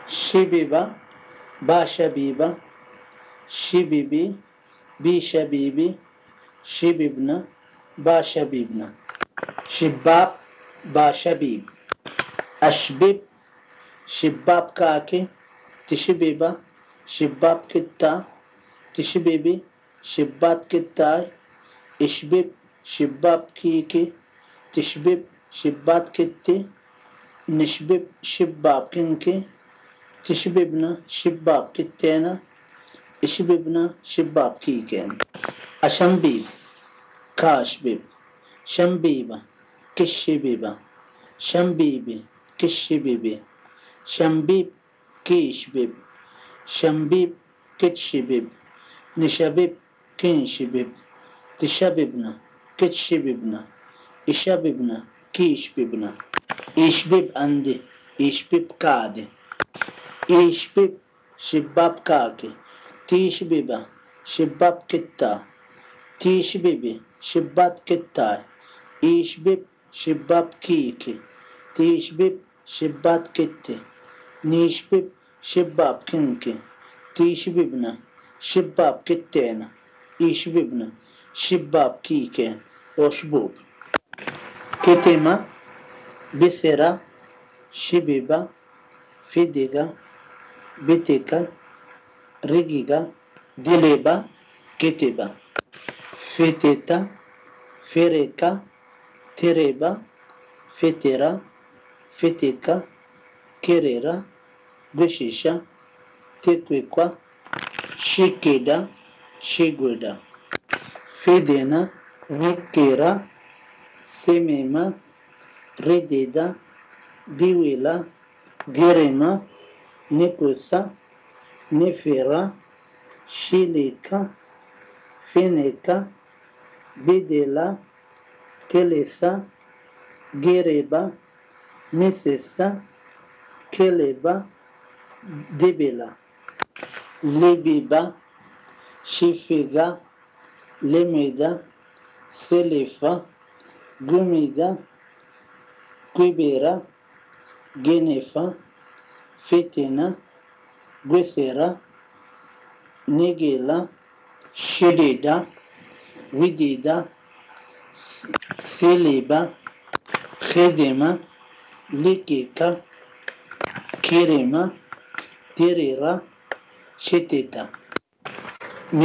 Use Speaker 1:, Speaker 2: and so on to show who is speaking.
Speaker 1: شبيبة با شبيبة شبيبي بي شبيبي شبيبنا با شبيبنا شباب با شبيب أشبب شباب كاكي تشبيبة شباب كتا تشبيبي شباب كتاي اشبب شباب كيكي تشبب شباب كتي نشبب شباب كنكي تشببنا شباب كتينا اشببنا شباب كيكين أشنبيب كاشبب شنبيبة كشبيبة شنبيبي كشبيبي شنبيب كيشبب شنبيب كتشبب نشبب كنشبب تشببنا كتشببنا إشببنا كيشببنا إشبب عندي إشبب كادي إشبب شباب كاكي تيشببا شباب كتا تيشببي شباب كتاي إشبب شباب كيكي تيشبب شباب كتي نيشبب شباب كنكي تيشببنا شباب كتينا إشببنا شباب كيكين وشبوب كتيمة بسرة شبيبة فيديغا بيتيكا ريجيغا ديليبا كتيبة فيتيتا فيريكا تيريبا فيتيرا فيتيكا كيريرا بشيشا تيكويكوا شيكيدا شيغودا فيدينا نيكيرا سيميما ريديدا ديويلا جيريما نيكوسا نيفيرا شيليكا فينيكا بيديلا كيليسا جيريبا ميسيسا كيليبا ديبيلا ليبيبا شيفيغا ليميدا سيليفا جوميدا كويبيرا جينيفا فيتينا غوسيرا نيجيلا شديدا ويديدا سيليبا خدمة ليكيكا كيريما تيريرا شتيتا